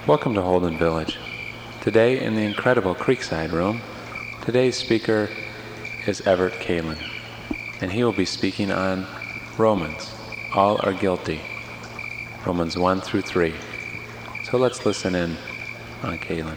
Welcome to Holden Village. Today in the incredible Creekside Room, today's speaker is Everett Kalin, and he will be speaking on Romans, All Are Guilty, Romans 1 through 3. So let's listen in on Kalin.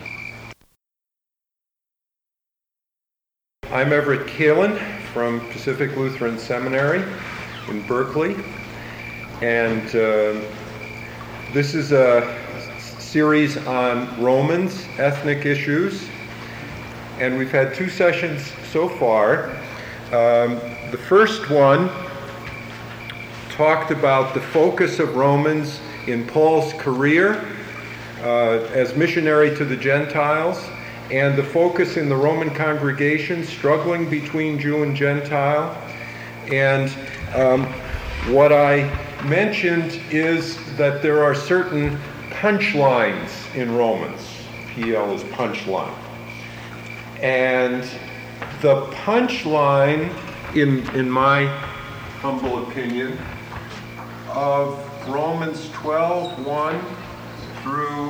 I'm Everett Kalin from Pacific Lutheran Seminary in Berkeley, and this is a series on Romans, ethnic issues, and we've had two sessions so far. The first one talked about the focus of Romans in Paul's career as missionary to the Gentiles, and the focus in the Roman congregation struggling between Jew and Gentile. And what I mentioned is that there are certain punchlines in Romans. PL is punchline. And the punchline, in my humble opinion, of Romans 12:1 through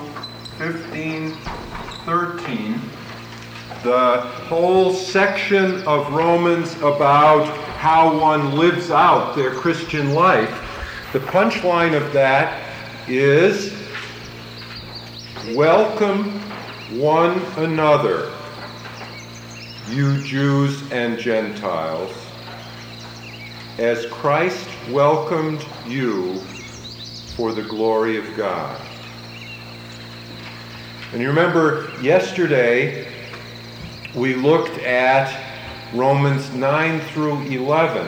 15:13, the whole section of Romans about how one lives out their Christian life, the punchline of that is, welcome one another, you Jews and Gentiles, as Christ welcomed you for the glory of God. And you remember yesterday we looked at Romans 9 through 11.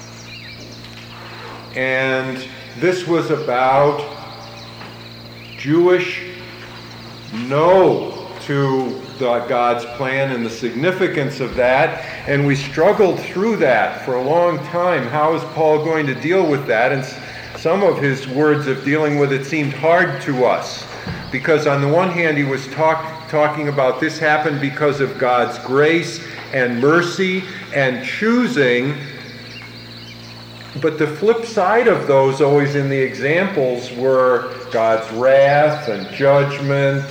And this was about Jewish no to God's plan and the significance of that, and we struggled through that for a long time. How is Paul going to deal with that? And some of his words of dealing with it seemed hard to us, because on the one hand he was talking about this happened because of God's grace and mercy and choosing, but the flip side of those always in the examples were God's wrath and judgment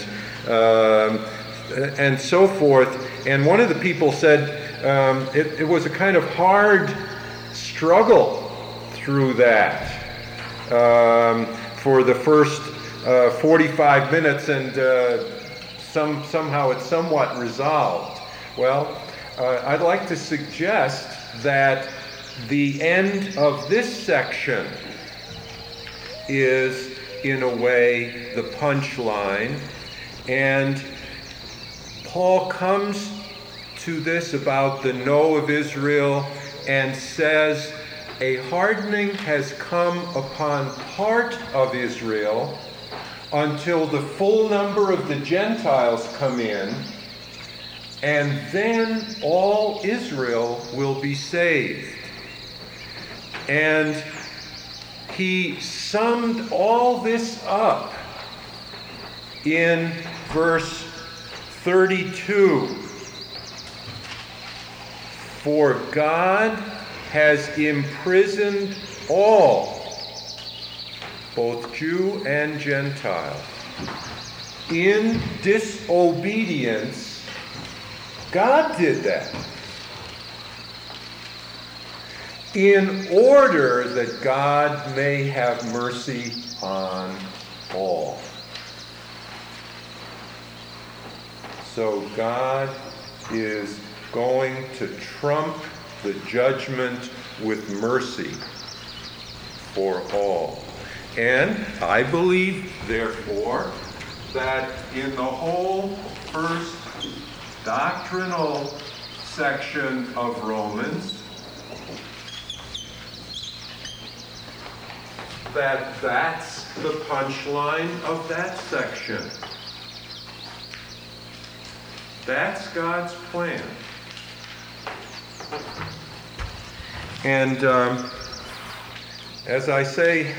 and so forth. And one of the people said it was a kind of hard struggle through that for the first 45 minutes, and somehow it's somewhat resolved. Well, I'd like to suggest that the end of this section is, in a way, the punchline, and Paul comes to this about the no of Israel and says, a hardening has come upon part of Israel until the full number of the Gentiles come in, and then all Israel will be saved. And he summed all this up in verse 32. For God has imprisoned all, both Jew and Gentile, in disobedience. God did that, in order that God may have mercy on all. So God is going to trump the judgment with mercy for all. And I believe, therefore, that in the whole first doctrinal section of Romans, that's the punchline of that section. That's God's plan. And as I say,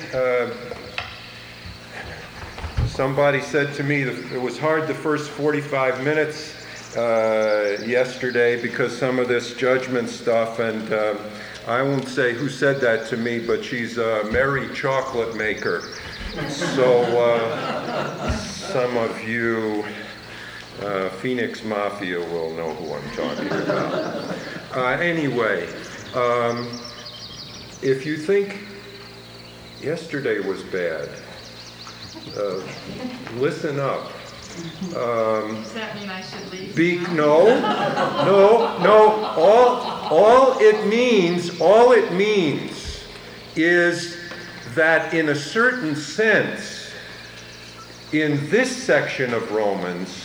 somebody said to me that it was hard the first 45 minutes yesterday because some of this judgment stuff, and I won't say who said that to me, but she's a Mary Chocolate Maker. So of you Phoenix Mafia will know who I'm talking about. Anyway, if you think yesterday was bad, listen up. Does that mean I should leave? No. All it means is that in a certain sense, in this section of Romans,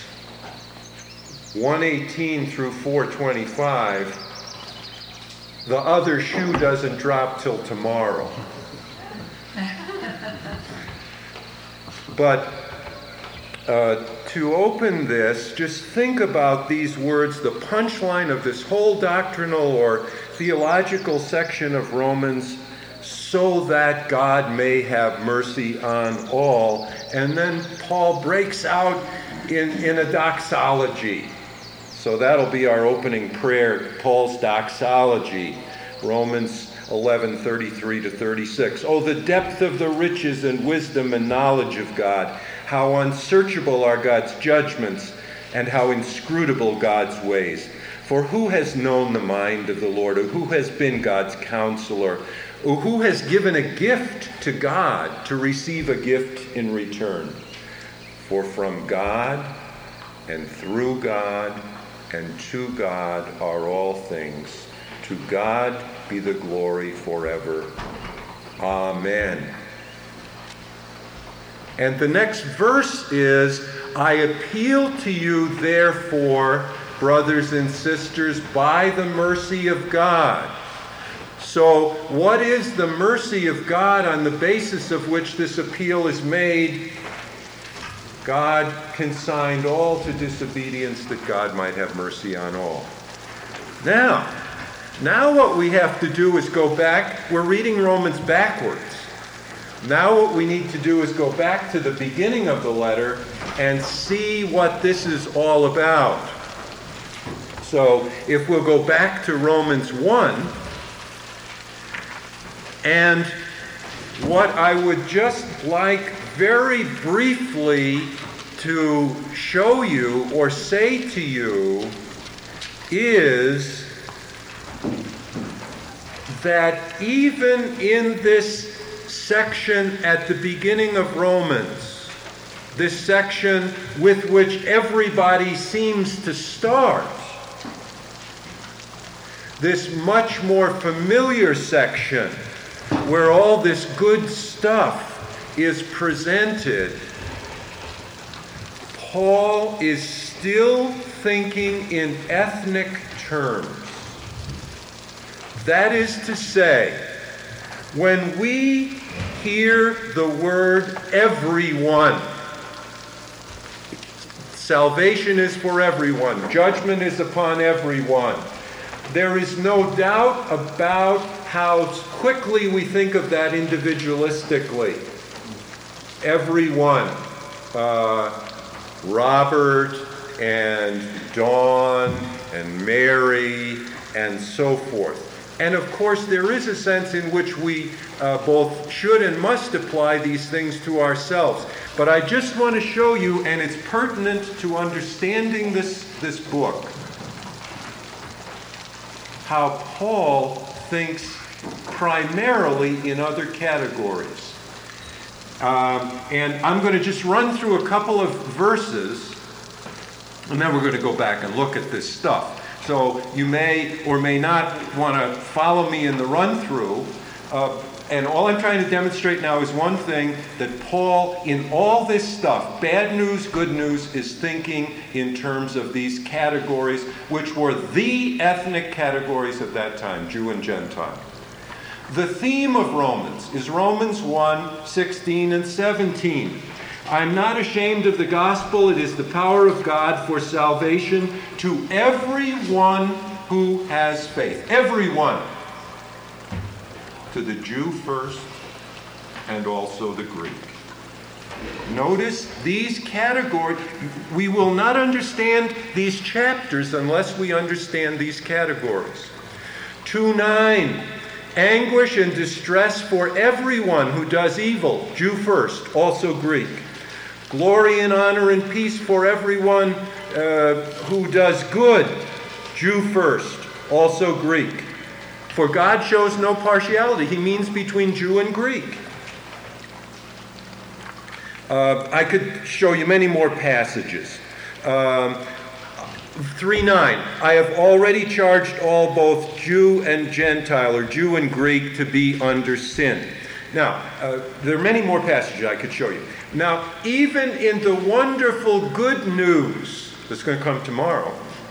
1:18 through 4:25, the other shoe doesn't drop till tomorrow. But to open this, just think about these words, the punchline of this whole doctrinal or theological section of Romans, so that God may have mercy on all. And then Paul breaks out in a doxology. So that'll be our opening prayer, Paul's doxology, Romans 11:33 to 36. Oh, the depth of the riches and wisdom and knowledge of God. How unsearchable are God's judgments and how inscrutable God's ways. For who has known the mind of the Lord, or who has been God's counselor, or who has given a gift to God to receive a gift in return? For from God and through God and to God are all things. To God be the glory forever. Amen. And the next verse is, I appeal to you, therefore, brothers and sisters, by the mercy of God. So, what is the mercy of God on the basis of which this appeal is made? God consigned all to disobedience that God might have mercy on all. Now what we have to do is go back. We're reading Romans backwards. Now what we need to do is go back to the beginning of the letter and see what this is all about. So if we'll go back to Romans 1, and what I would just like very briefly to show you or say to you is that even in this section at the beginning of Romans, this section with which everybody seems to start, this much more familiar section where all this good stuff is presented, Paul is still thinking in ethnic terms. That is to say, when we hear the word everyone, salvation is for everyone, judgment is upon everyone, there is no doubt about how quickly we think of that individualistically. Everyone, Robert and Dawn and Mary and so forth. And of course, there is a sense in which we both should and must apply these things to ourselves. But I just want to show you, and it's pertinent to understanding this book, how Paul thinks primarily in other categories. And I'm going to just run through a couple of verses, and then we're going to go back and look at this stuff. So you may or may not want to follow me in the run-through. And all I'm trying to demonstrate now is one thing, that Paul, in all this stuff, bad news, good news, is thinking in terms of these categories, which were the ethnic categories of that time, Jew and Gentile. The theme of Romans is Romans 1, 16 and 17. I'm not ashamed of the gospel. It is the power of God for salvation to everyone who has faith. Everyone. To the Jew first, and also the Greek. Notice these categories. We will not understand these chapters unless we understand these categories. 2:9. Anguish and distress for everyone who does evil. Jew first, also Greek. Glory and honor and peace for everyone who does good, Jew first, also Greek. For God shows no partiality. He means between Jew and Greek. I could show you many more passages. 3:9, I have already charged all, both Jew and Gentile, or Jew and Greek, to be under sin. Now, there are many more passages I could show you. Now, even in the wonderful good news that's going to come tomorrow,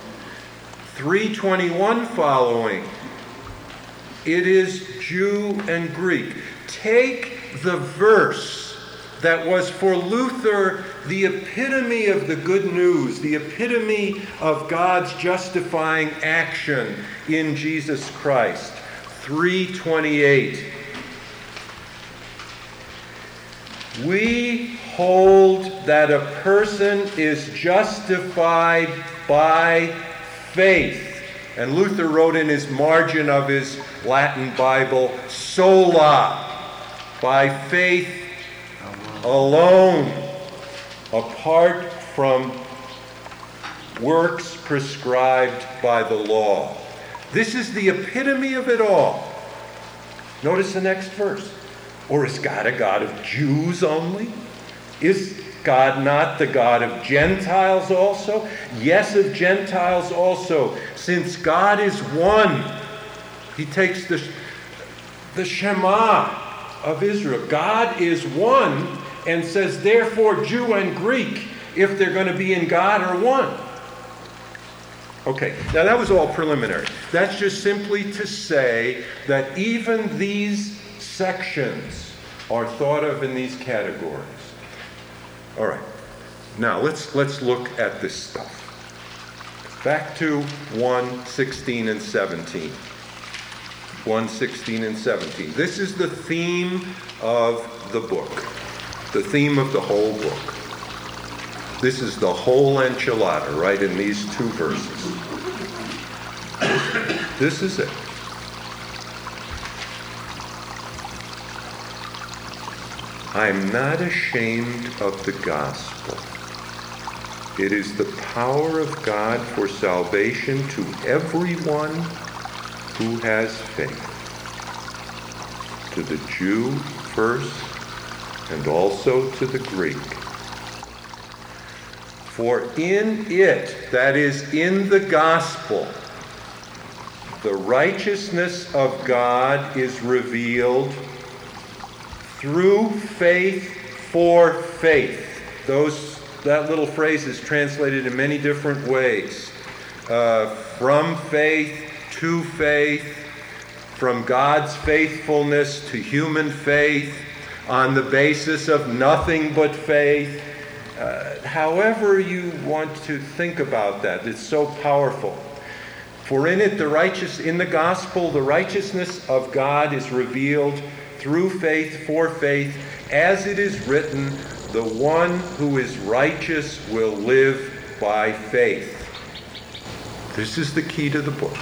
3:21 following, it is Jew and Greek. Take the verse that was for Luther the epitome of the good news, the epitome of God's justifying action in Jesus Christ. 3:28. We hold that a person is justified by faith. And Luther wrote in his margin of his Latin Bible, sola, by faith alone, apart from works prescribed by the law. This is the epitome of it all. Notice the next verse. Or is God a God of Jews only? Is God not the God of Gentiles also? Yes, of Gentiles also. Since God is one, he takes the Shema of Israel. God is one, and says, therefore, Jew and Greek, if they're going to be in God, are one. Okay, now that was all preliminary. That's just simply to say that even these sections are thought of in these categories. All right, now let's look at this stuff. Back to 1:16 and 17. 1:16 and 17. This is the theme of the book. The theme of the whole book. This is the whole enchilada, right in these two verses. This is it. I'm not ashamed of the gospel. It is the power of God for salvation to everyone who has faith. To the Jew first, and also to the Greek. For in it, that is, in the gospel, the righteousness of God is revealed through faith for faith. That little phrase is translated in many different ways. From faith to faith, from God's faithfulness to human faith, on the basis of nothing but faith. However you want to think about that, it's so powerful. For in it, in the gospel, the righteousness of God is revealed through faith for faith, as it is written, the one who is righteous will live by faith. This is the key to the book.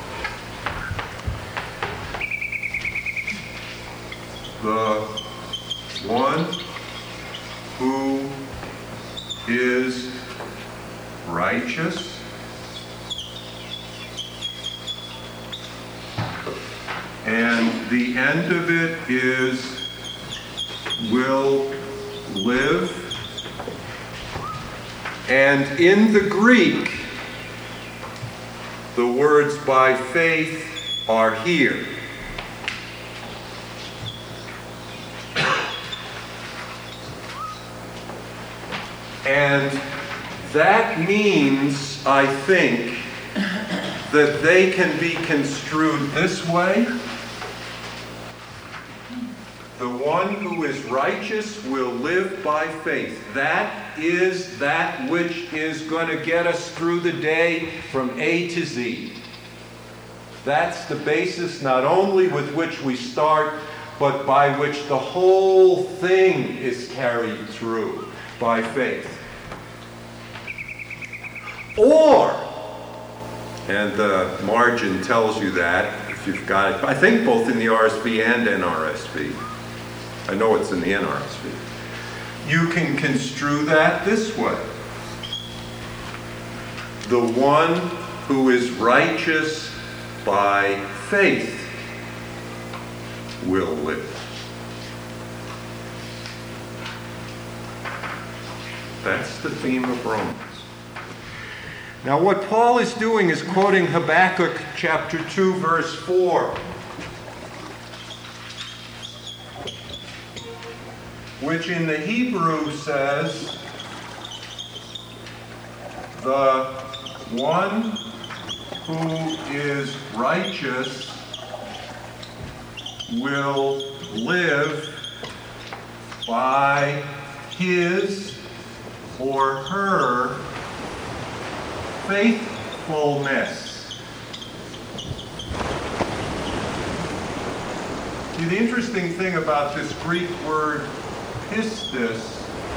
The one who is righteous and the end of it is will live. And in the Greek, the words by faith are here. And that means, I think, that they can be construed this way. The one who is righteous will live by faith. That is that which is going to get us through the day from A to Z. That's the basis not only with which we start, but by which the whole thing is carried through by faith. Or, and the margin tells you that, if you've got it, I think both in the RSV and NRSV. I know it's in the NRSV. you can construe that this way. The one who is righteous by faith will live. That's the theme of Romans. Now what Paul is doing is quoting Habakkuk chapter 2, verse 4. Which in the Hebrew says, the one who is righteous will live by his or her faithfulness. See, the interesting thing about this Greek word pistis,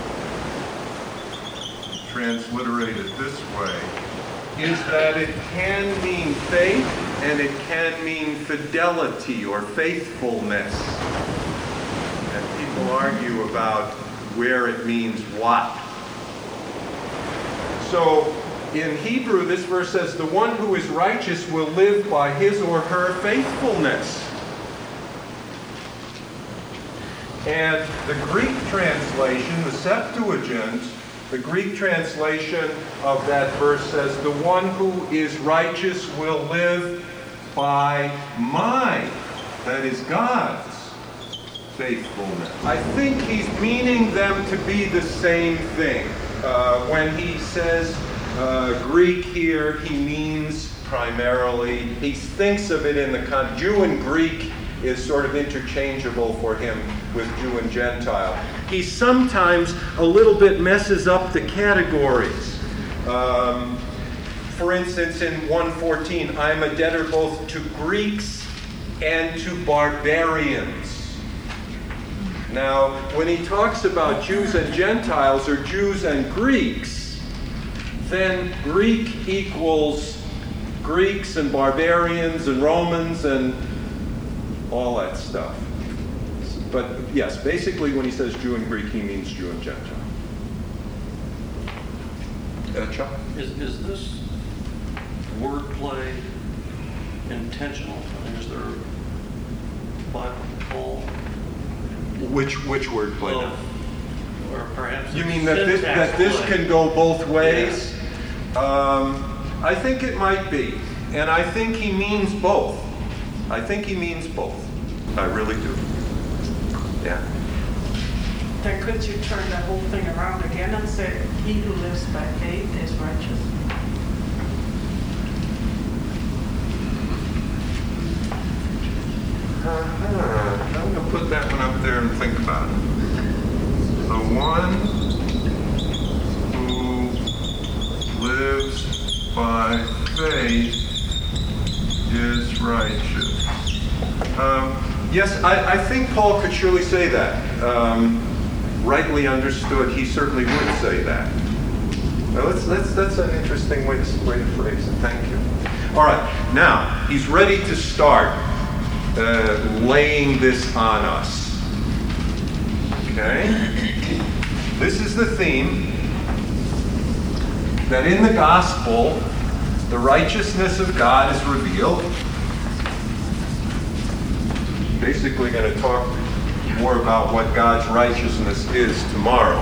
transliterated this way, is that it can mean faith and it can mean fidelity or faithfulness. And people argue about where it means what. So in Hebrew, this verse says, the one who is righteous will live by his or her faithfulness. And the Greek translation, the Septuagint, the Greek translation of that verse says, the one who is righteous will live by my, that is God's, faithfulness. I think he's meaning them to be the same thing. When he says Greek here, he means primarily, he thinks of it in the Jew and Greek is sort of interchangeable for him with Jew and Gentile. He sometimes a little bit messes up the categories. For instance, in 1:14, I am a debtor both to Greeks and to barbarians. Now, when he talks about Jews and Gentiles or Jews and Greeks, then Greek equals Greeks and barbarians and Romans and all that stuff. But yes, basically when he says Jew and Greek, he means Jew and Gentile. Chuck? Is this wordplay intentional? I mean, is there Bible? Which wordplay now? Or perhaps you mean that this can go both ways? Yeah. I think it might be. And I think he means both. I think he means both. I really do. Yeah. Then could you turn that whole thing around again and say, he who lives by faith is righteous? I'm going to put that one up there and think about it. The one who lives by faith is righteous. Yes, I think Paul could surely say that. Rightly understood, he certainly would say that. Well, that's an interesting way to phrase it. Thank you. All right, now he's ready to start laying this on us. Okay? This is the theme that in the gospel, the righteousness of God is revealed. Basically going to talk more about what God's righteousness is tomorrow.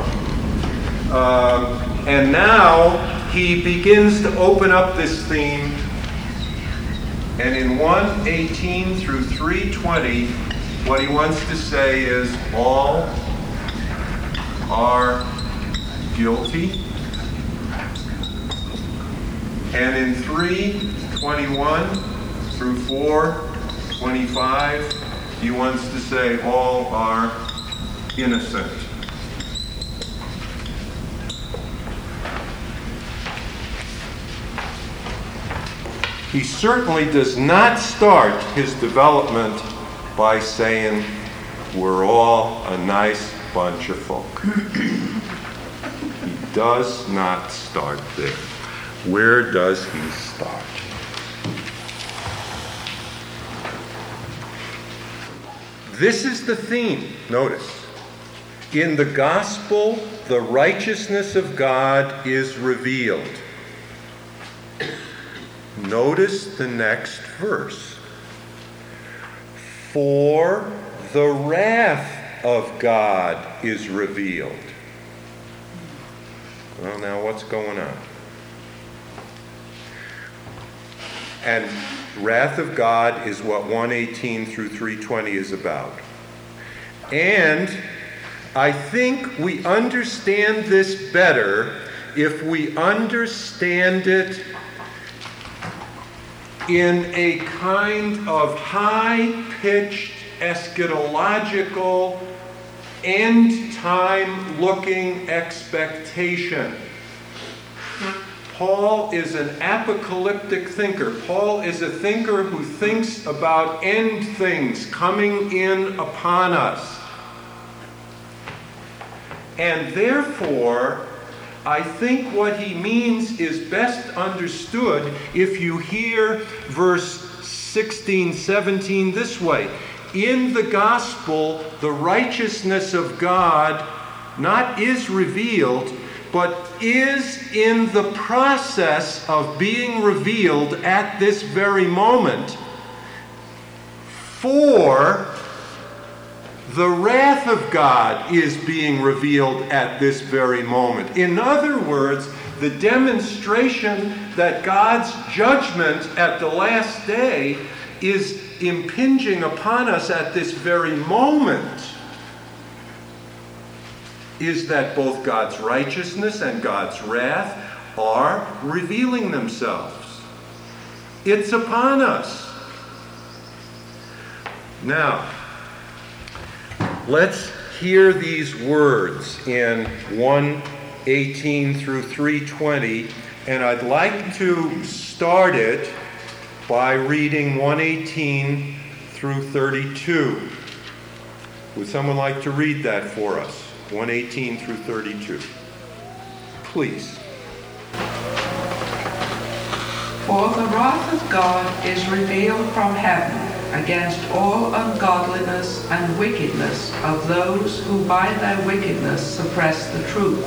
And now he begins to open up this theme. And in 1:18 through 3:20, what he wants to say is all are guilty. And in 3:21 through 4:25, he wants to say all are innocent. He certainly does not start his development by saying we're all a nice bunch of folk. He does not start there. Where does he start? This is the theme, notice. In the gospel, the righteousness of God is revealed. Notice the next verse. For the wrath of God is revealed. Well, now what's going on? And wrath of God is what 118 through 320 is about. And I think we understand this better if we understand it in a kind of high-pitched, eschatological, end-time looking expectation. Paul is an apocalyptic thinker. Paul is a thinker who thinks about end things coming in upon us. And therefore, I think what he means is best understood if you hear verse 16, 17 this way. In the gospel, the righteousness of God not is revealed, but is in the process of being revealed at this very moment. For the wrath of God is being revealed at this very moment. In other words, the demonstration that God's judgment at the last day is impinging upon us at this very moment is that both God's righteousness and God's wrath are revealing themselves. It's upon us. Now, let's hear these words in 1:18 through 3:20, and I'd like to start it by reading 1:18 through 32. Would someone like to read that for us? 1:18 through 32. Please. For the wrath of God is revealed from heaven against all ungodliness and wickedness of those who by their wickedness suppress the truth.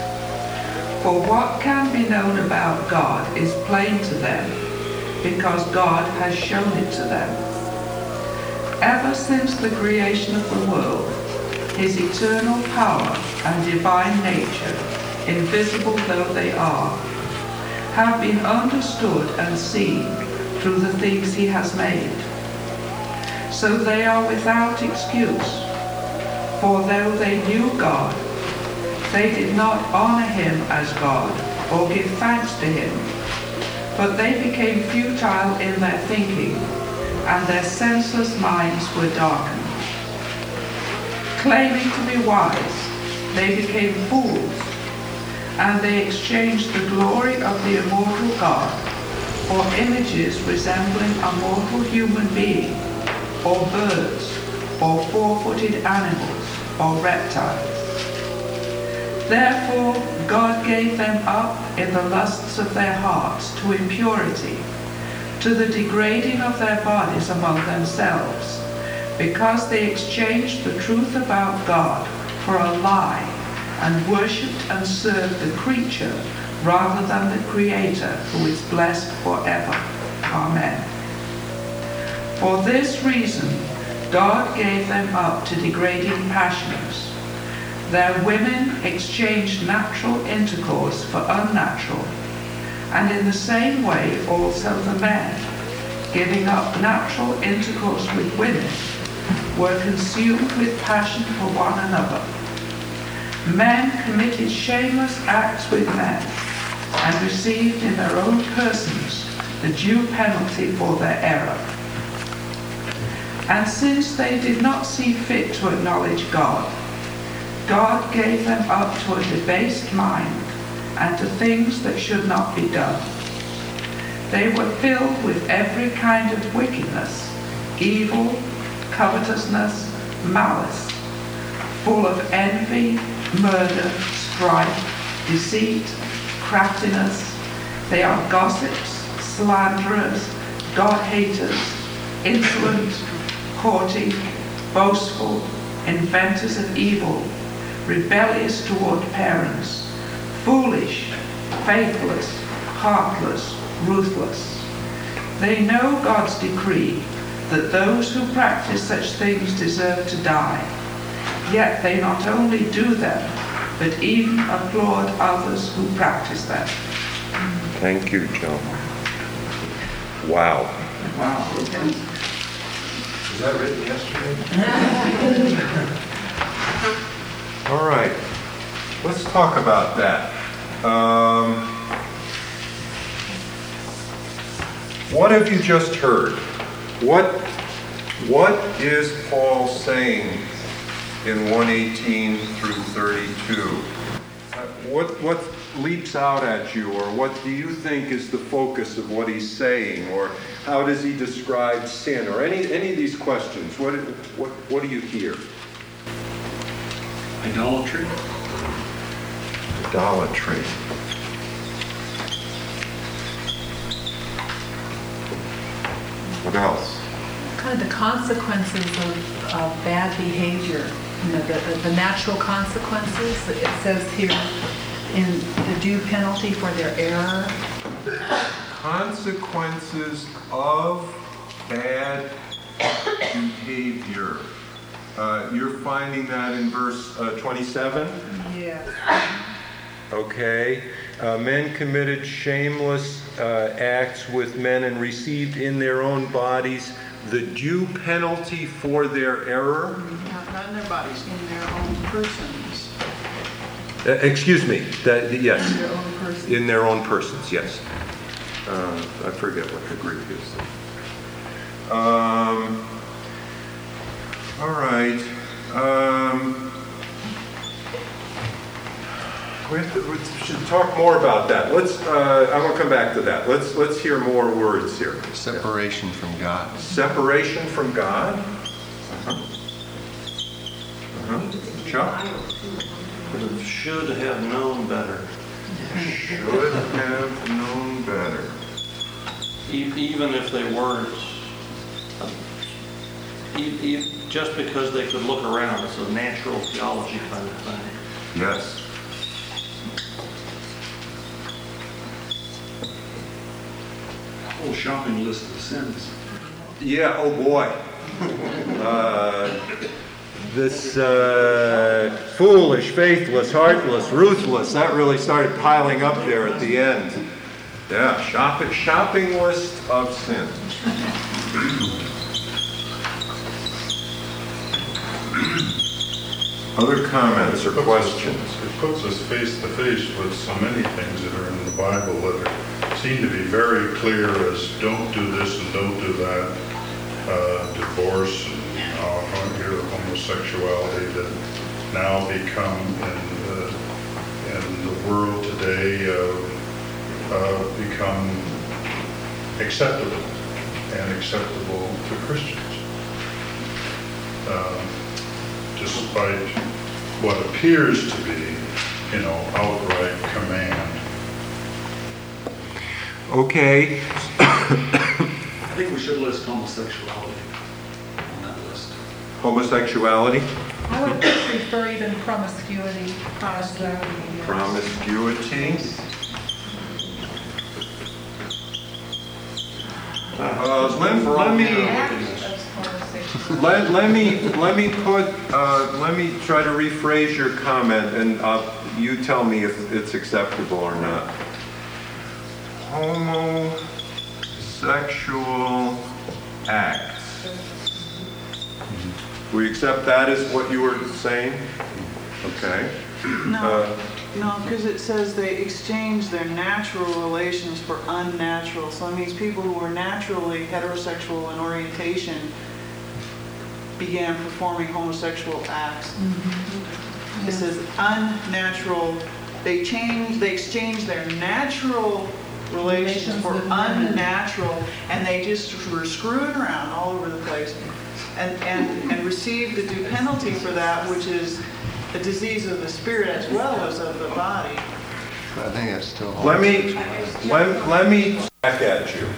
For what can be known about God is plain to them, because God has shown it to them. Ever since the creation of the world, his eternal power and divine nature, invisible though they are, have been understood and seen through the things he has made. So they are without excuse, for though they knew God, they did not honor him as God or give thanks to him, but they became futile in their thinking, and their senseless minds were darkened. Claiming to be wise, they became fools, and they exchanged the glory of the immortal God for images resembling a mortal human being, or birds, or four-footed animals, or reptiles. Therefore God gave them up in the lusts of their hearts to impurity, to the degrading of their bodies among themselves, because they exchanged the truth about God for a lie, and worshipped and served the creature rather than the Creator, who is blessed forever. Amen. For this reason, God gave them up to degrading passions. Their women exchanged natural intercourse for unnatural, and in the same way also the men, giving up natural intercourse with women, were consumed with passion for one another. Men committed shameless acts with men, and received in their own persons the due penalty for their error. And since they did not see fit to acknowledge God, God gave them up to a debased mind and to things that should not be done. They were filled with every kind of wickedness, evil, covetousness, malice, full of envy, murder, strife, deceit, craftiness. They are gossips, slanderers, God-haters, insolent, haughty, boastful, inventors of evil, rebellious toward parents, foolish, faithless, heartless, ruthless. They know God's decree that those who practice such things deserve to die. Yet they not only do them, but even applaud others who practice them. Thank you, Joan. Wow. Wow. Was that written yesterday? All right. Let's talk about that. What have you just heard? What is Paul saying in 118 through 32? What leaps out at you, or what do you think is the focus of what he's saying, or how does he describe sin, or any of these questions? What do you hear? Idolatry. Idolatry. What else? Kind of the consequences of bad behavior, you know, the natural consequences. It says here in the due penalty for their error. Consequences of bad behavior. You're finding that in verse 27? Yes. Okay. Men committed shameless acts with men and received in their own bodies the due penalty for their error. Not in their bodies, in their own persons. Excuse me. Yes. In their own persons. In their own persons, yes. I forget what the Greek is. All right. We should talk more about that. I'm going to come back to that. Let's hear more words here. Separation from God. Separation from God. Chuck? Should have known better. Should have known better. Even if they weren't. Just because they could look around. It's a natural theology kind of thing. Yes. Whole shopping list of sins. Yeah, oh boy. This foolish, faithless, heartless, ruthless, that really started piling up there at the end. Yeah, shopping list of sins. Other comments or questions? It puts us face to face with so many things that are in the Bible that seem to be very clear as don't do this and don't do that. Divorce and homosexuality that now become in the world today become acceptable to Christians. Despite what appears to be, outright command. Okay. I think we should list homosexuality on that list. Homosexuality? I would prefer even promiscuity. Promiscuity. Let me try to rephrase your comment, and you tell me if it's acceptable or not. Homosexual acts. We accept that as what you were saying? Okay. No, because it says they exchange their natural relations for unnatural. So that means people who were naturally heterosexual in orientation began performing homosexual acts. Mm-hmm. It says unnatural. They exchange their natural relations for unnatural, and they just were screwing around all over the place, and received the due penalty for that, which is a disease of the spirit as well as of the body. I think that's still. Let me back at you.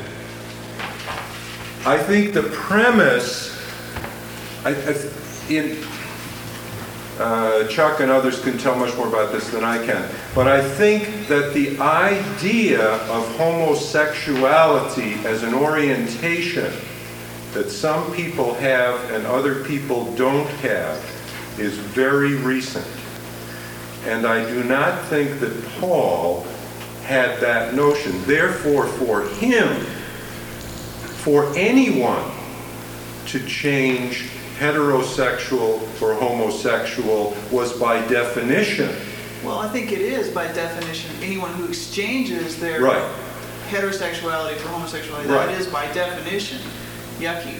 I think the premise Chuck and others can tell much more about this than I can. But I think that the idea of homosexuality as an orientation that some people have and other people don't have is very recent. And I do not think that Paul had that notion. Therefore, for him, for anyone to change heterosexual for homosexual was by definition. Well, I think it is by definition. Anyone who exchanges their heterosexuality for homosexuality, that is by definition yucky.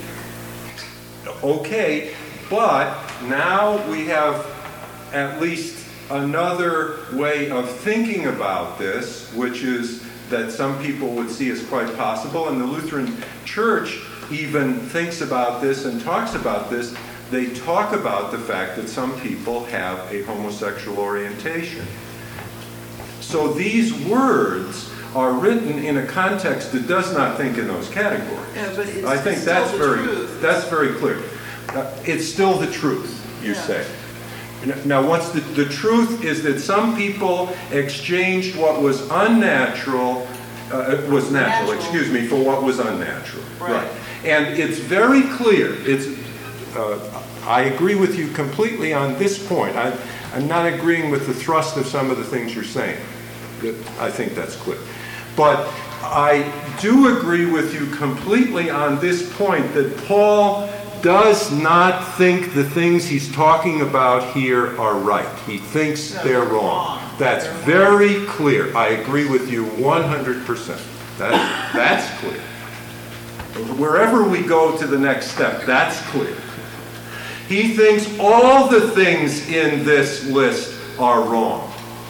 Okay, but now we have at least another way of thinking about this, which is that some people would see as quite possible, and the Lutheran Church even thinks about this and talks about this. They talk about the fact that some people have a homosexual orientation. So these words are written in a context that does not think in those categories. Yeah, but I think that's very clear. It's still the truth, you say. Now, once the truth is that some people exchanged what was unnatural, was natural, excuse me, for what was unnatural. Right. And it's very clear. I agree with you completely on this point. I'm not agreeing with the thrust of some of the things you're saying. I think that's clear. But I do agree with you completely on this point that Paul does not think the things he's talking about here are right. He thinks they're wrong. That's very clear. I agree with you 100%. That's clear. Wherever we go to the next step, that's clear. He thinks all the things in this list are wrong.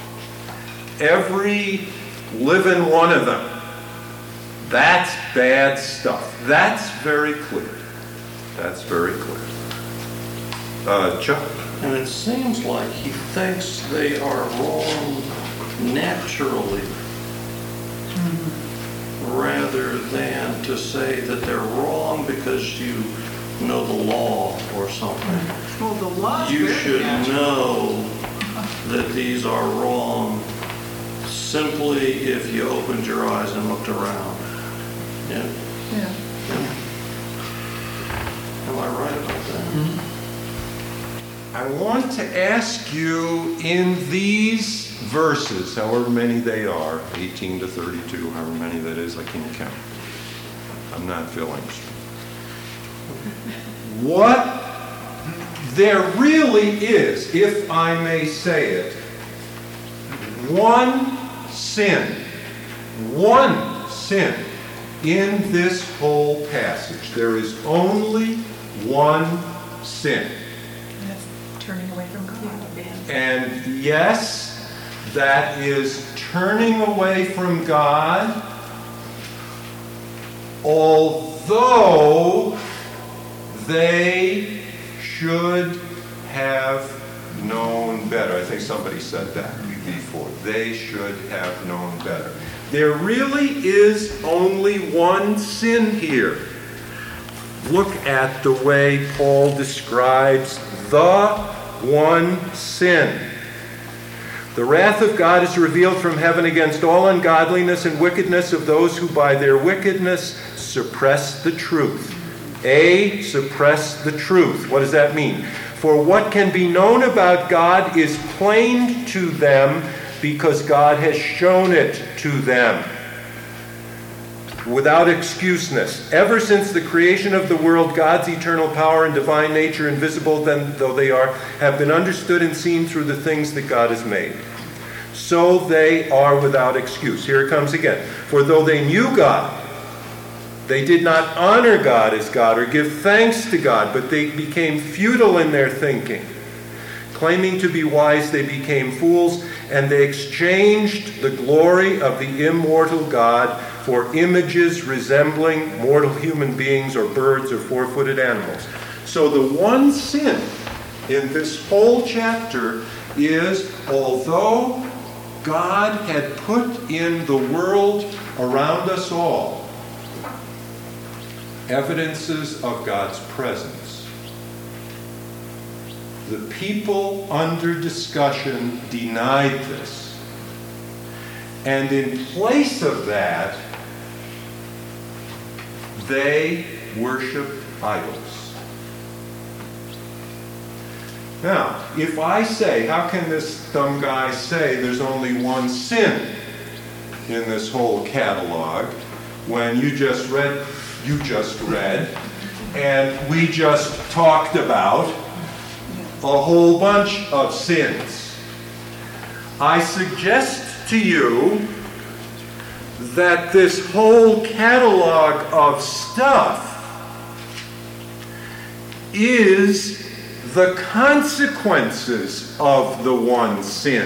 Every living one of them. That's bad stuff. That's very clear. That's very clear. Chuck? And it seems like he thinks they are wrong naturally, rather than to say that they're wrong because you know the law or something. Well, the law you should know that these are wrong simply if you opened your eyes and looked around. Yeah. Am I right about that? I want to ask you in these verses, however many they are, 18 to 32, however many that is, I can't count. I'm not Phil Armstrong. What there really is, if I may say it, one sin in this whole passage. There is only one sin. And that's turning away from God. And yes, that is turning away from God, although they should have known better. I think somebody said that before. They should have known better. There really is only one sin here. Look at the way Paul describes the one sin. The wrath of God is revealed from heaven against all ungodliness and wickedness of those who by their wickedness suppress the truth. Suppress the truth. What does that mean? For what can be known about God is plain to them because God has shown it to them. Without excuseness. Ever since the creation of the world, God's eternal power and divine nature, invisible though they are, have been understood and seen through the things that God has made. So they are without excuse. Here it comes again. For though they knew God, they did not honor God as God or give thanks to God, but they became futile in their thinking. Claiming to be wise, they became fools, and they exchanged the glory of the immortal God for images resembling mortal human beings or birds or four-footed animals. So the one sin in this whole chapter is, although God had put in the world around us all evidences of God's presence, the people under discussion denied this. And in place of that, they worshiped idols. Now, if I say, how can this dumb guy say there's only one sin in this whole catalog when you just read, and we just talked about a whole bunch of sins? I suggest to you that this whole catalog of stuff is the consequences of the one sin.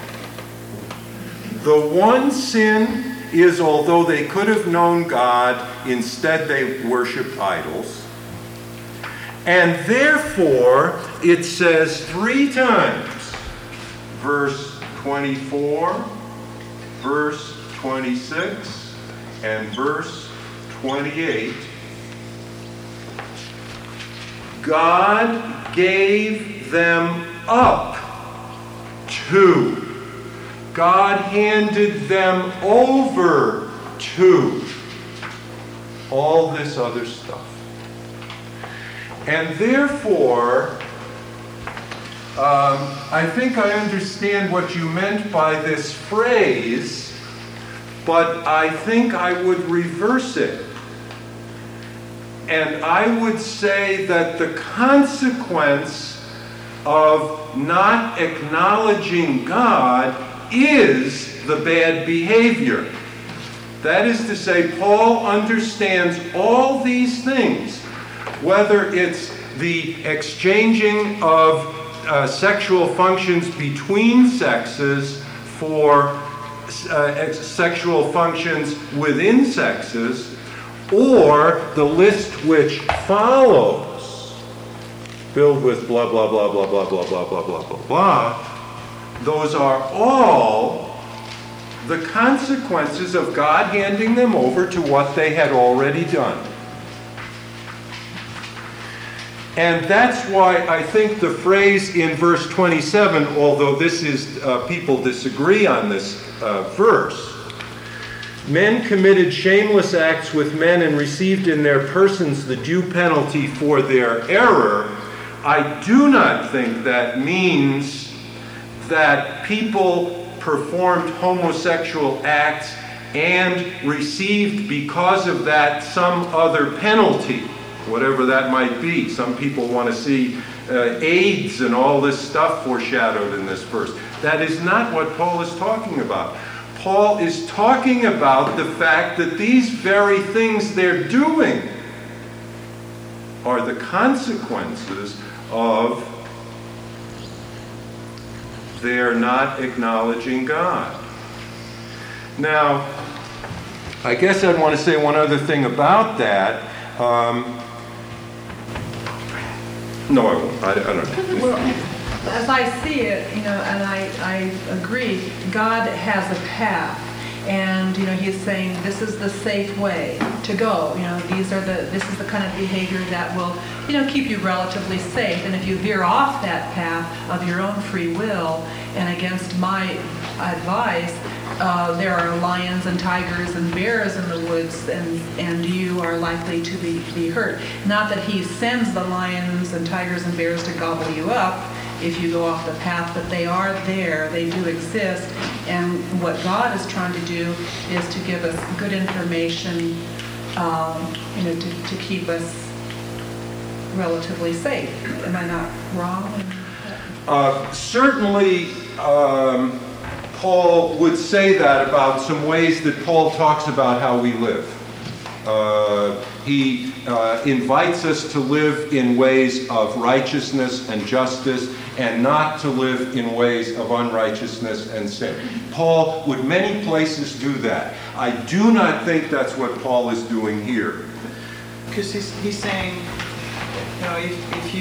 The one sin is, although they could have known God, instead they worshiped idols. And therefore, it says 3 times, verse 24, verse 26, and verse 28, God gave them up to. God handed them over to all this other stuff. And therefore, I think I understand what you meant by this phrase, but I think I would reverse it. And I would say that the consequence of not acknowledging God is the bad behavior. That is to say, Paul understands all these things, whether it's the exchanging of sexual functions between sexes for sexual functions within sexes, or the list which follows, filled with blah, blah, blah, blah, blah, blah, blah, blah, blah, blah, blah. Those are all the consequences of God handing them over to what they had already done. And that's why I think the phrase in verse 27, although this is, people disagree on this verse, men committed shameless acts with men and received in their persons the due penalty for their error, I do not think that means that people performed homosexual acts and received because of that some other penalty, whatever that might be. Some people want to see AIDS and all this stuff foreshadowed in this verse. That is not what Paul is talking about. Paul is talking about the fact that these very things they're doing are the consequences of their not acknowledging God. Now, I guess I'd want to say one other thing about that. No, I won't. I don't know. Well, as I see it, and I agree, God has a path. And, he's saying this is the safe way to go. This is the kind of behavior that will, keep you relatively safe. And if you veer off that path of your own free will and against my advice, there are lions and tigers and bears in the woods, and you are likely to be hurt. Not that he sends the lions and tigers and bears to gobble you up if you go off the path, but they are there, they do exist, and what God is trying to do is to give us good information, to keep us relatively safe. Am I not wrong? Certainly, Paul would say that about some ways that Paul talks about how we live. He invites us to live in ways of righteousness and justice, and not to live in ways of unrighteousness and sin. Paul would many places do that. I do not think that's what Paul is doing here. Because he's saying, if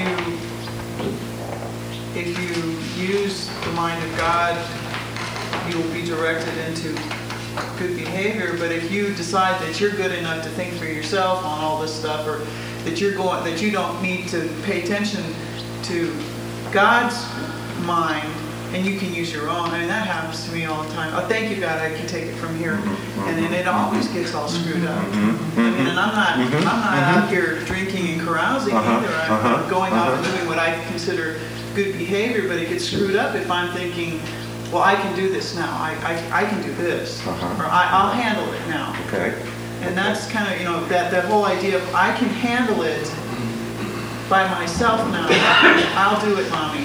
you use the mind of God, you will be directed into good behavior. But if you decide that you're good enough to think for yourself on all this stuff, or that you don't need to pay attention to God's mind, and you can use your own. I mean, that happens to me all the time. Oh, thank you, God, I can take it from here. And then it always gets all screwed up. I mean, and I'm not out here drinking and carousing either. I'm going out and doing what I consider good behavior, but it gets screwed up if I'm thinking, well, I can do this now. I can do this. Or I'll handle it now. Okay. And that's kind of, that whole idea of I can handle it by myself now. I'll do it, Mommy.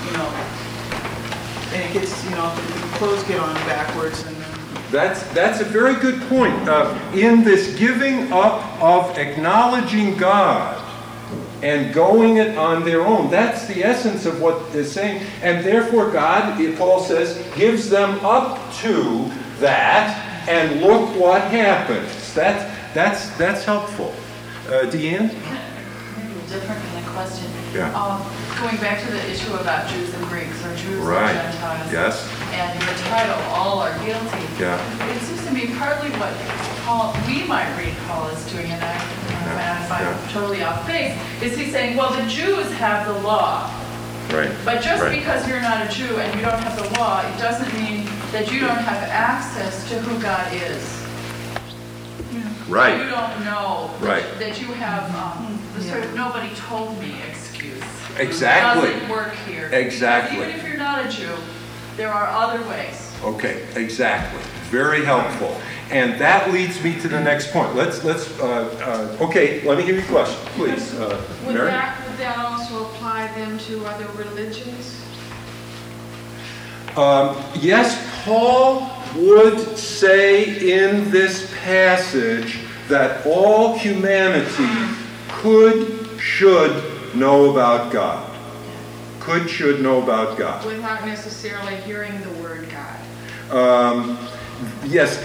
And it gets, the clothes get on backwards. And That's a very good point. In this giving up of acknowledging God and going it on their own, that's the essence of what they're saying. And therefore God, Paul says, gives them up to that, and look what happens. That's helpful. Deanne? Maybe different kind of question. Yeah. Going back to the issue about Jews and Greeks, or Jews Right. and Gentiles. Yes. And your title, all are guilty. Yeah. It seems to me partly what we might read Paul as doing, and if I'm totally off base, is he's saying, well, the Jews have the law. Right. But just because you're not a Jew and you don't have the law, it doesn't mean that you don't have access to who God is. Right. You don't know that you have the sort of nobody told me excuse. Exactly. It doesn't work here. Exactly. Even if you're not a Jew, there are other ways. Okay, exactly. Very helpful. And that leads me to the next point. Let's okay, let me hear your question, please. Would Mary? that also apply then to other religions? Yes, Paul would say in this passage that all humanity should know about God. Should know about God. Without necessarily hearing the word God. Yes.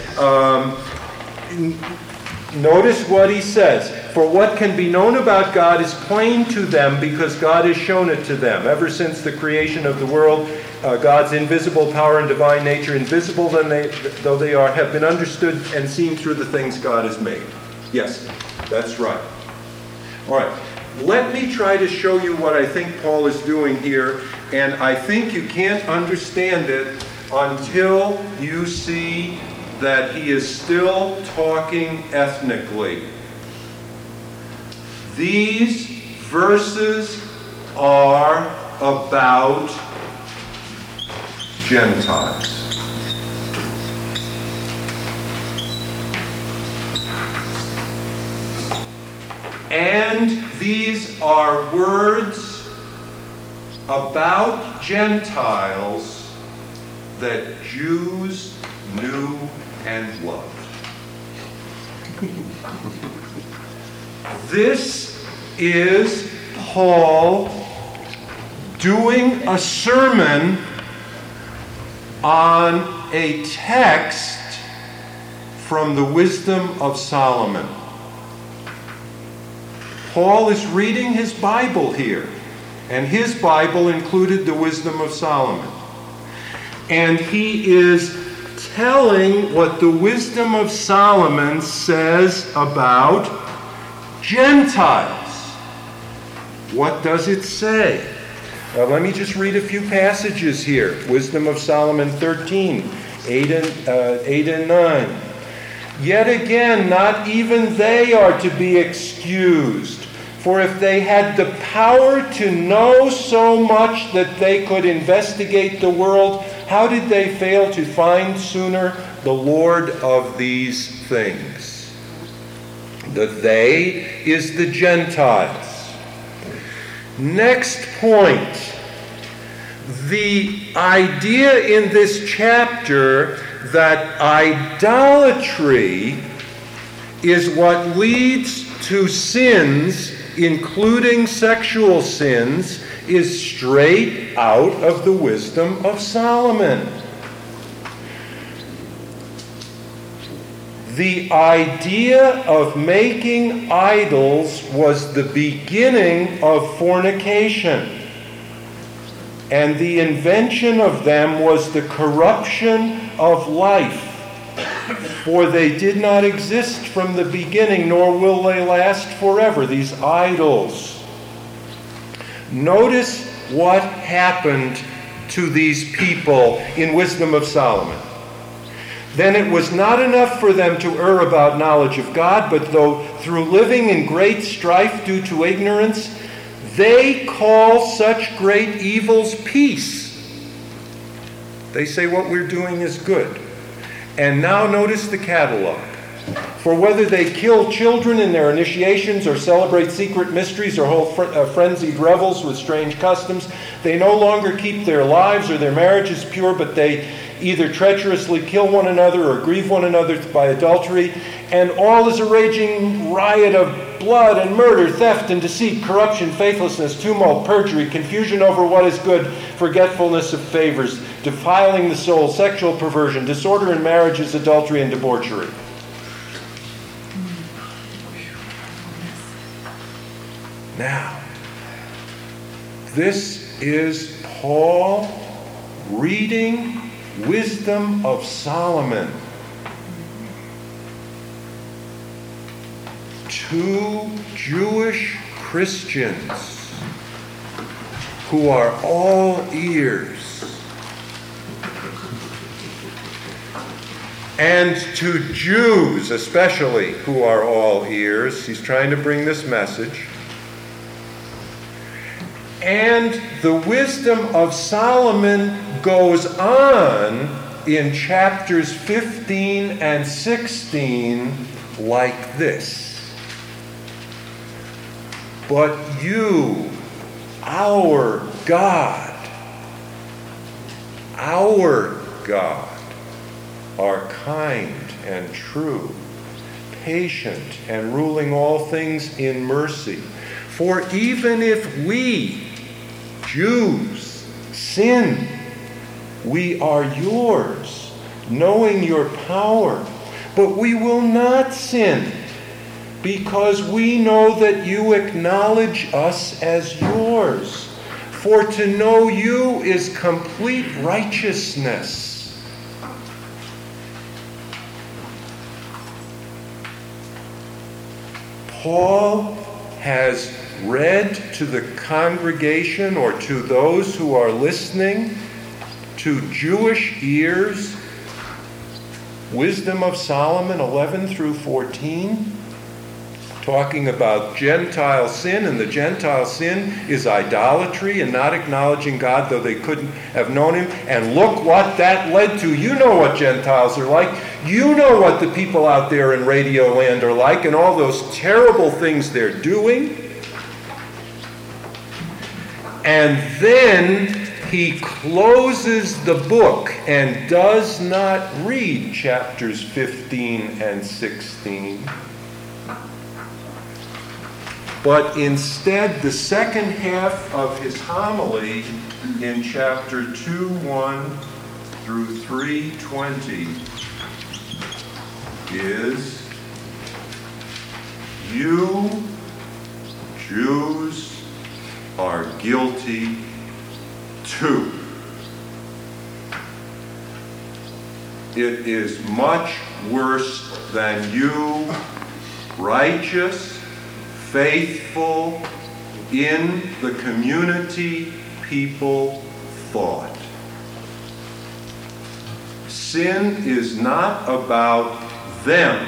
Notice what he says. For what can be known about God is plain to them because God has shown it to them. Ever since the creation of the world, God's invisible power and divine nature, invisible though they are, have been understood and seen through the things God has made. Yes, that's right. All right. Let me try to show you what I think Paul is doing here, and I think you can't understand it until you see that he is still talking ethnically. These verses are about Gentiles. And these are words about Gentiles that Jews knew and loved. This is Paul doing a sermon on a text from the Wisdom of Solomon. Paul is reading his Bible here, and his Bible included the Wisdom of Solomon. And he is telling what the Wisdom of Solomon says about Gentiles. What does it say? Let me just read a few passages here. Wisdom of Solomon 13, 8 and 9. Yet again, not even they are to be excused. For if they had the power to know so much that they could investigate the world, how did they fail to find sooner the Lord of these things? The they is the Gentiles. Next point. The idea in this chapter that idolatry is what leads to sins, including sexual sins, is straight out of the Wisdom of Solomon. The idea of making idols was the beginning of fornication. And the invention of them was the corruption of life. For they did not exist from the beginning, nor will they last forever, these idols. Notice what happened to these people in Wisdom of Solomon. Then it was not enough for them to err about knowledge of God, but though through living in great strife due to ignorance, they call such great evils peace. They say what we're doing is good. And now notice the catalog. For whether they kill children in their initiations or celebrate secret mysteries or hold frenzied revels with strange customs, they no longer keep their lives or their marriages pure, but they either treacherously kill one another or grieve one another by adultery, and all is a raging riot of blood and murder, theft and deceit, corruption, faithlessness, tumult, perjury, confusion over what is good, forgetfulness of favors, defiling the soul, sexual perversion, disorder in marriages, adultery, and debauchery. Now, this is Paul reading Wisdom of Solomon to Jewish Christians who are all ears, and to Jews especially who are all ears. He's trying to bring this message. And the Wisdom of Solomon goes on in chapters 15 and 16 like this. But you, our God, are kind and true, patient and ruling all things in mercy. For even if we, Jews, sin, we are yours, knowing your power. But we will not sin, because we know that you acknowledge us as yours. For to know you is complete righteousness. Paul has read to the congregation or to those who are listening, to Jewish ears, Wisdom of Solomon 11 through 14, talking about Gentile sin, and the Gentile sin is idolatry and not acknowledging God though they couldn't have known him. And look what that led to. You know what Gentiles are like. You know what the people out there in Radio Land are like and all those terrible things they're doing. And then he closes the book and does not read chapters 15 and 16. But instead, the second half of his homily in chapter 2:1 through 3:20 is, you Jews are guilty too. It is much worse than you, righteous, faithful, in the community people thought. Sin is not about them.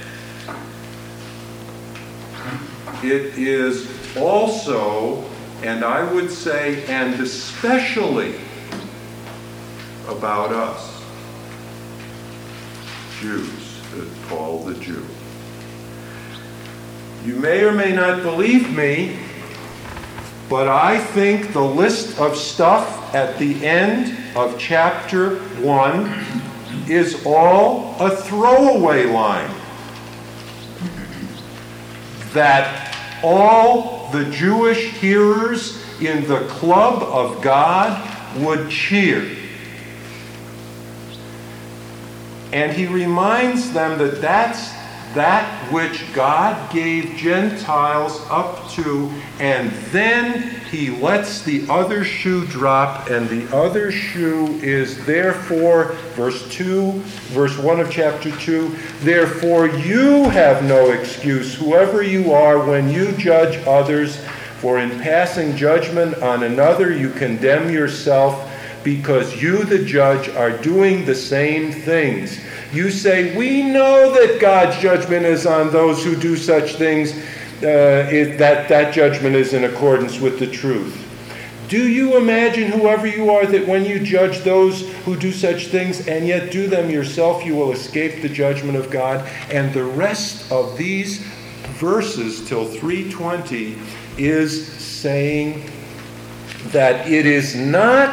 It is also, and I would say, and especially about us, Jews, Paul the Jew. You may or may not believe me, but I think the list of stuff at the end of chapter 1 is all a throwaway line that all the Jewish hearers in the club of God would cheer. And he reminds them that that's that which God gave Gentiles up to, and then he lets the other shoe drop, and the other shoe is therefore, verse 1 of chapter 2, therefore you have no excuse, whoever you are, when you judge others, For in passing judgment on another, you condemn yourself, because you, the judge, are doing the same things. You say, we know that God's judgment is on those who do such things, that judgment is in accordance with the truth. Do you imagine, whoever you are, that when you judge those who do such things and yet do them yourself, you will escape the judgment of God? And the rest of these verses till 3:20 is saying that it is not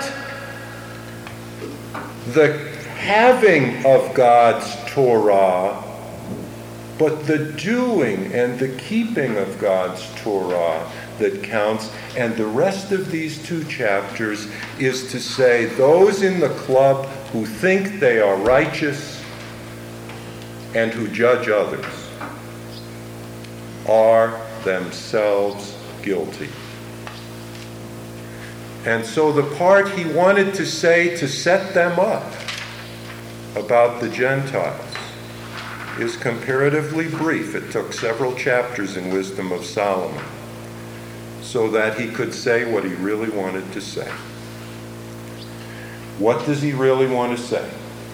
the having of God's Torah, but the doing and the keeping of God's Torah that counts. And the rest of these 2 chapters is to say those in the club who think they are righteous and who judge others are themselves guilty. And so the part he wanted to say to set them up about the Gentiles is comparatively brief. It took several chapters in Wisdom of Solomon so that he could say what he really wanted to say. What does he really want to say?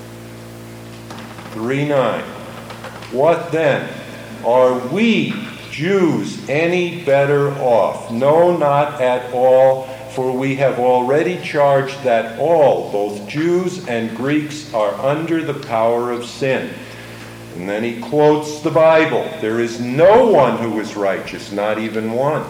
3:9. What then? Are we Jews any better off? No, not at all, for we have already charged that all, both Jews and Greeks, are under the power of sin. And then he quotes the Bible. There is no one who is righteous, not even one.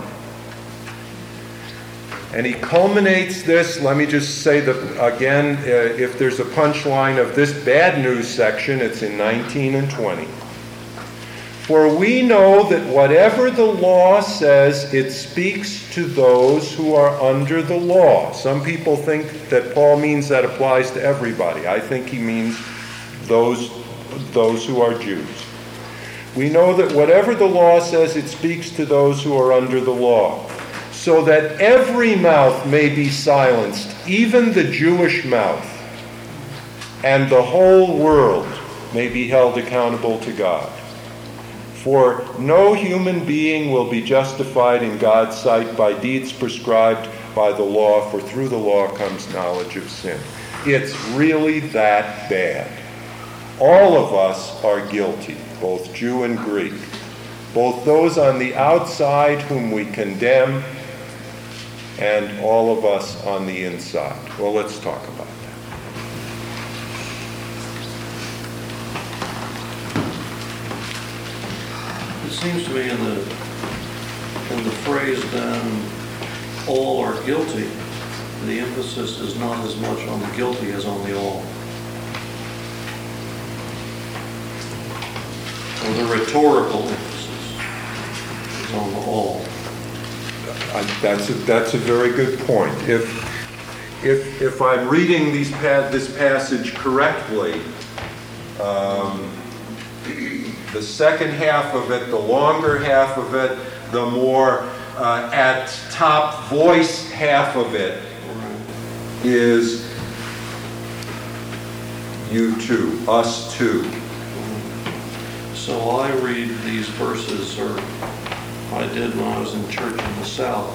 And he culminates this. Let me just say that again, if there's a punchline of this bad news section, it's in 19 and 20. For we know that whatever the law says, it speaks to those who are under the law. Some people think that Paul means that applies to everybody. I think he means those who are Jews. We know that whatever the law says, it speaks to those who are under the law, so that every mouth may be silenced, even the Jewish mouth, and the whole world may be held accountable to God. For no human being will be justified in God's sight by deeds prescribed by the law, for through the law comes knowledge of sin. It's really that bad. All of us are guilty, both Jew and Greek, both those on the outside whom we condemn, and all of us on the inside. Well, let's talk about that. It seems to me in the phrase then, all are guilty, the emphasis is not as much on the guilty as on the all. Or the rhetorical emphasis is on the all. That's a very good point. If I'm reading this passage correctly, the second half of it, the longer half of it, the more at top voice half of it is you too, us too. So I read these verses, or I did when I was in church in the South,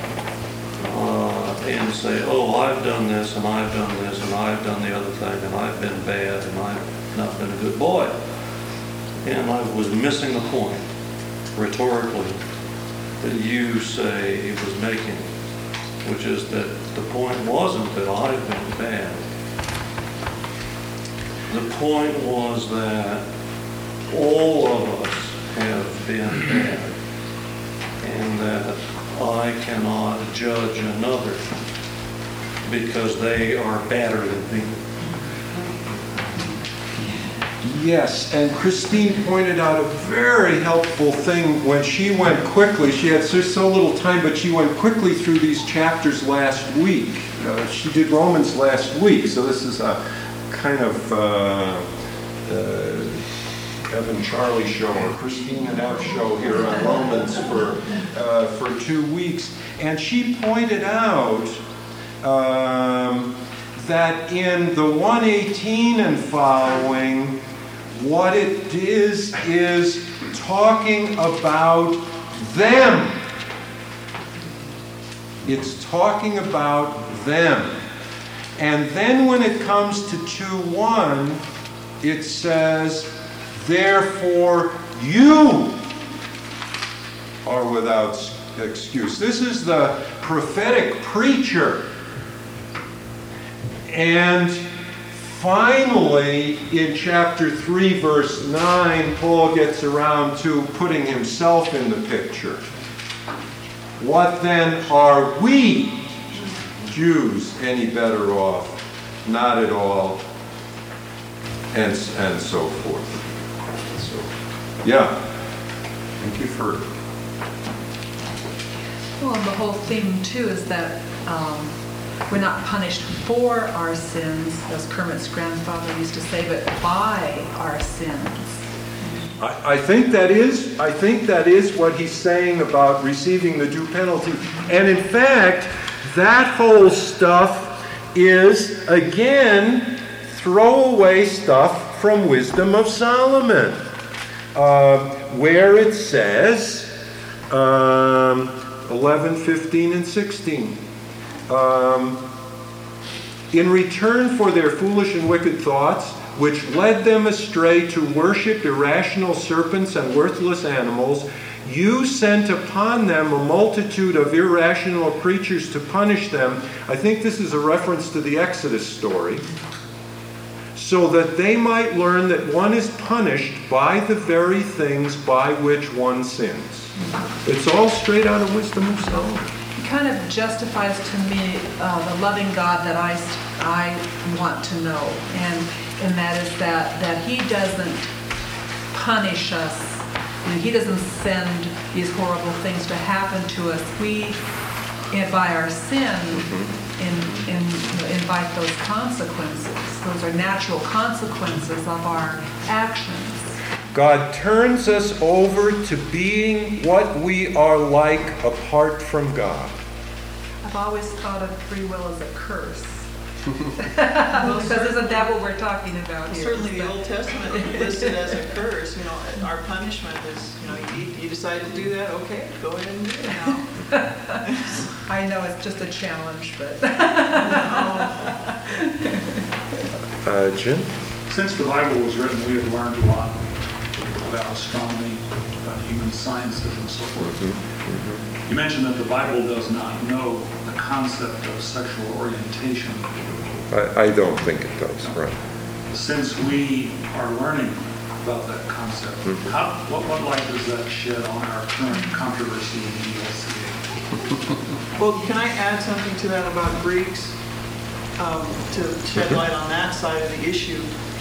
and say, oh, I've done this, and I've done this, and I've done the other thing, and I've been bad, and I've not been a good boy. And I was missing the point, rhetorically, that you say it was making, which is that the point wasn't that I've been bad. The point was that all of us have been bad, and that I cannot judge another because they are badder than me. Yes, and Christine pointed out a very helpful thing when she went quickly. She had so little time, but she went quickly through these chapters last week. She did Romans last week, so this is a kind of Evan Charlie show or Christine and Ev show here on Romans for 2 weeks. And she pointed out that in the 118 and following, what it is talking about them. It's talking about them. And then when it comes to 2:1, it says, therefore you are without excuse. This is the prophetic preacher. And finally, in chapter 3, verse 9, Paul gets around to putting himself in the picture. What then are we, Jews, any better off? Not at all. And so forth. So, yeah. Thank you for... Well, the whole thing, too, is that we're not punished for our sins, as Kermit's grandfather used to say, but by our sins. I think that is what he's saying about receiving the due penalty. And in fact, that whole stuff is, again, throwaway stuff from Wisdom of Solomon, where it says, 11, 15, and 16. In return for their foolish and wicked thoughts, which led them astray to worship irrational serpents and worthless animals, you sent upon them a multitude of irrational creatures to punish them. I think this is a reference to the Exodus story. So that they might learn that one is punished by the very things by which one sins. It's all straight out of Wisdom of Solomon. It kind of justifies to me the loving God that I want to know, and that is that He doesn't punish us. He doesn't send these horrible things to happen to us. We, by our sin, invite those consequences. Those are natural consequences of our actions. God turns us over to being what we are like apart from God. I've always thought of free will as a curse. Because isn't that what we're talking about here? Certainly the Old Testament listed as a curse. Our punishment is, you decide to do that, okay, go ahead and do it now. I know it's just a challenge, but... Jim? Since the Bible was written, we have learned a lot about astronomy, about human sciences, and so forth. You mentioned that the Bible does not know the concept of sexual orientation. I don't think it does, right. Since we are learning about that concept, what light does that shed on our current controversy in the ELCA? Well, can I add something to that about Greeks? To shed light on that side of the issue.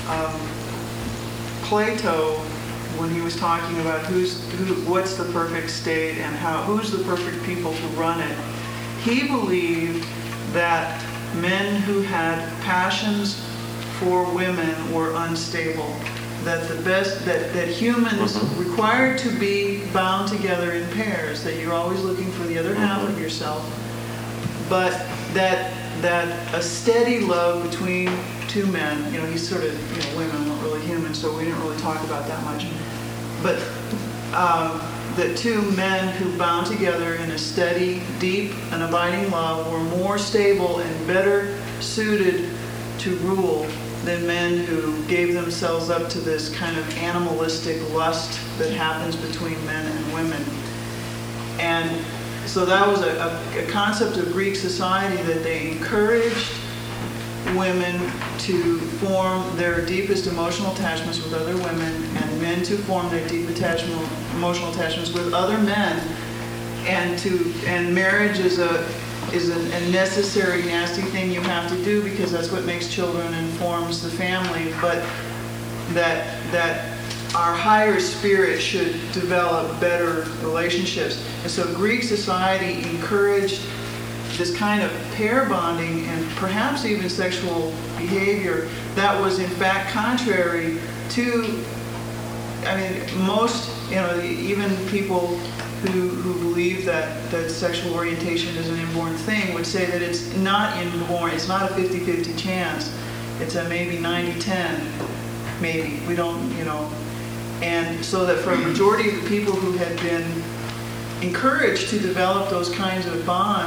Plato, when he was talking about what's the perfect state and who's the perfect people to run it, he believed that men who had passions for women were unstable. That humans required to be bound together in pairs, that you're always looking for the other half of yourself, but that a steady love between two men, he's sort of, women are not really human, so we didn't really talk about that much, but that two men who bound together in a steady, deep, and abiding love were more stable and better suited to rule than men who gave themselves up to this kind of animalistic lust that happens between men and women. And so that was a concept of Greek society, that they encouraged women to form their deepest emotional attachments with other women, and men to form their deep emotional attachments with other men, and marriage is a necessary, nasty thing you have to do because that's what makes children and forms the family, but that our higher spirit should develop better relationships. And so Greek society encouraged this kind of pair bonding and perhaps even sexual behavior that was in fact contrary to, most, even people who believe that sexual orientation is an inborn thing would say that it's not inborn, it's not a 50-50 chance, it's a maybe 90-10, maybe, we don't, and so that for a majority of the people who had been encouraged to develop those kinds of bonds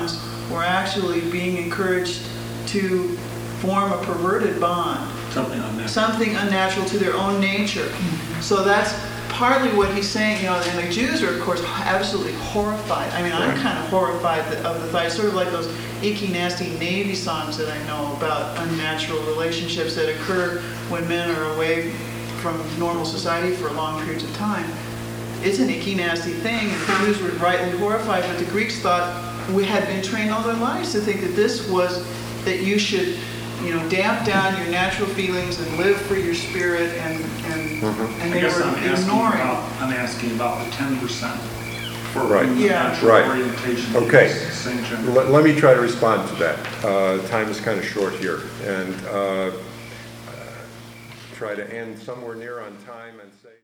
were actually being encouraged to form a perverted bond. Something unnatural to their own nature. So that's partly what he's saying, and the Jews are, of course, absolutely horrified. I mean, I'm kind of horrified of the thought, sort of like those icky, nasty Navy songs that I know about unnatural relationships that occur when men are away from normal society for long periods of time. It's an icky, nasty thing, and the Jews were rightly horrified, but the Greeks thought we had been trained all their lives to think that this was, that you should damp down your natural feelings and live for your spirit, and they were ignoring. I'm asking about the 10% for natural orientation. Okay, let me try to respond to that. Time is kind of short here, and try to end somewhere near on time and say.